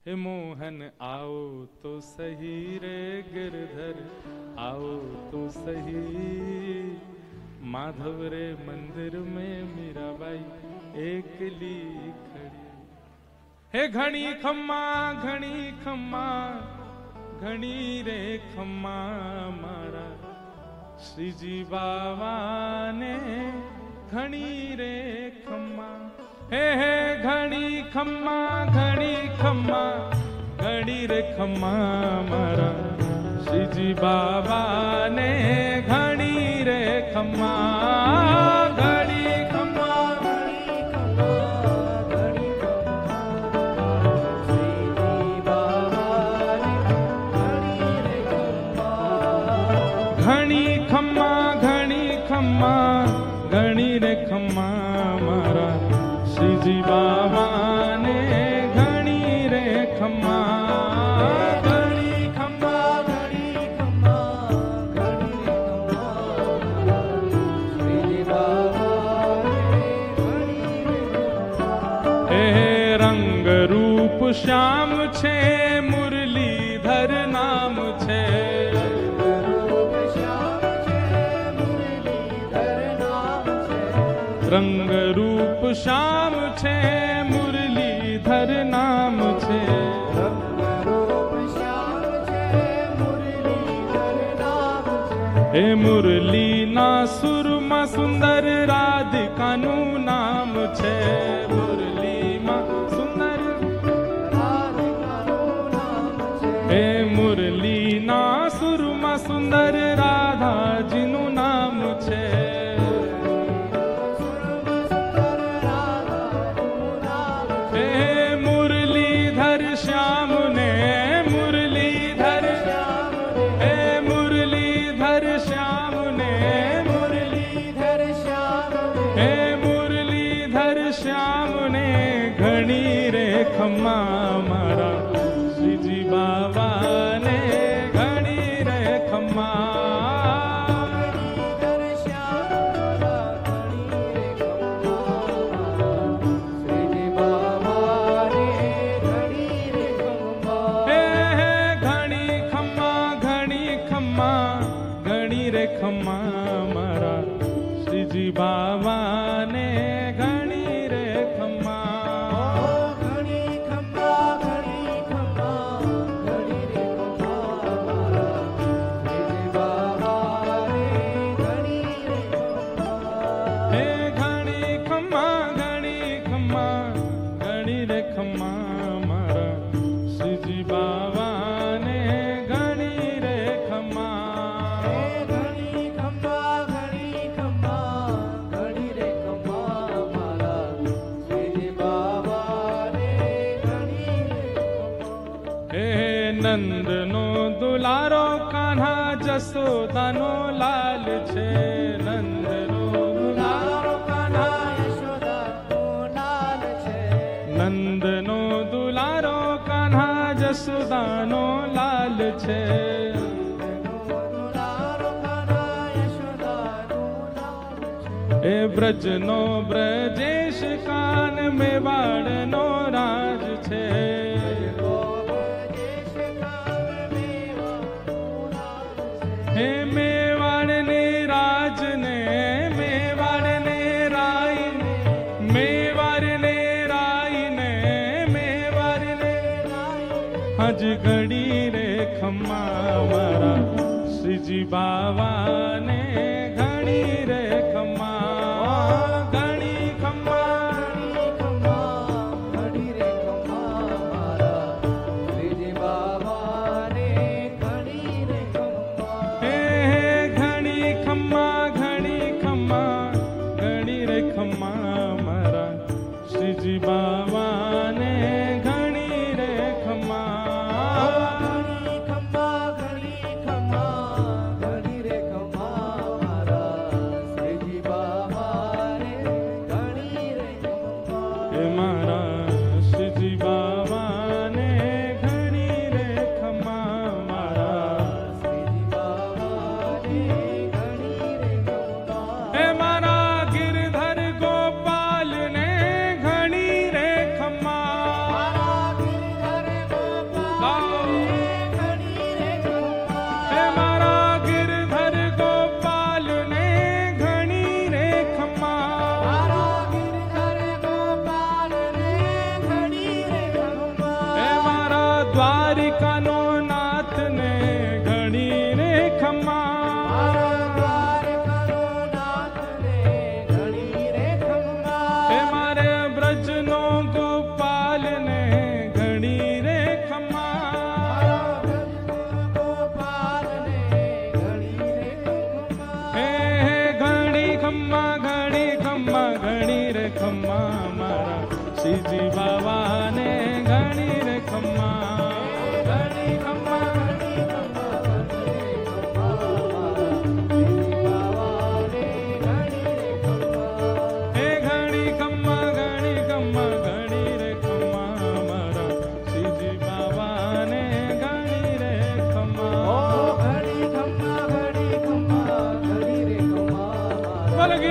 हे मोहन आओ तो सही रे गिरधर आओ तो सही, माधव रे मंदिर में मीराबाई एकली खड़ी। हे घणी खम्मा घणी रे खम्मा मारा श्रीजी बाबा ने घणी रे खम्मा। हे घणी खम्मा घणी रे खम्मा मारा श्रीजी बाबा ने घणी रे खम्मा। घणी खम्मा घणी खम्मा घणी रे खम्मा मारा श्रीजी बाबा ने घणी रे खम्मा। घणी खम्मा श्रीजी बाबा हे रंग रूप श्याम छे मुरलीधर नाम छे। रंग रूप श्याम छे मुरलीधर नाम छे। हे मुरली ना सुर मा सुंदर राधिका नु नाम छे। मुरली मा सुंदर हे मुरली ना सुर मा सुंदर राधा जी नु नाम छे। श्याम ने मुरलीधर हे मुरलीधर श्याम ने मुरलीधर श्याम हे मुरलीधर श्याम ने घणी रे खम्मा मारा श्रीजी बाबा ने घणी रे खम्मा। खम्मा मारा श्रीजी बाबा ने घणी रे खम्मा। घणी खम्मा घणी रे खम्मा मारा श्रीजी बाबा ने घणी रे खम्मा। हे घणी खम्मा घणी रे खम्मा मारा श्रीजी बाबा ने घणी रे खम्मा। नंद नो दुलारो कान्हा जसोदा नो लाल छे। नंद नो दुलारो कान्हा यशोदा नो लाल छे। नंद नो दुलारो कान्हा जसोदा नो लाल छे। ए ब्रज नो ब्रजेश कान मेवाड़ नो राज छे। हे मेवाड़ ने राज ने मेवाड़ ने राय ने मेवाड़ ने राय ने मेवाड़ ने राय हज घड़ी रे खम्मा मारा श्रीजी बाबा ने घड़ी रे खम्मा। घड़ी खम्मा घड़ी रे खम्मा मारा श्रीजी बाबा ने घड़ी रे खम्मा। घणी खम्मा घणी रे खम्मा मारा श्रीजी बाबा ने घणी रे खम्मा। घणी खम्मा घणी रे खम्मा मारा श्रीजी द्वारिका नो नाथ ने घणी रे खम्मा हे मारे ब्रज नो गोपाल ने घणी रे खम्मा घणी खम्मा घणी खम्मा घणी रे खम्मा मारा श्रीजी बाबा ने घणी रे खम्मा घणी खम्मा घणी खम्मा हे घणी खम्मा घणी खम्मा घणी रे खम्मा मारा श्रीजी बाबा ने घणी रे खम्मा बोल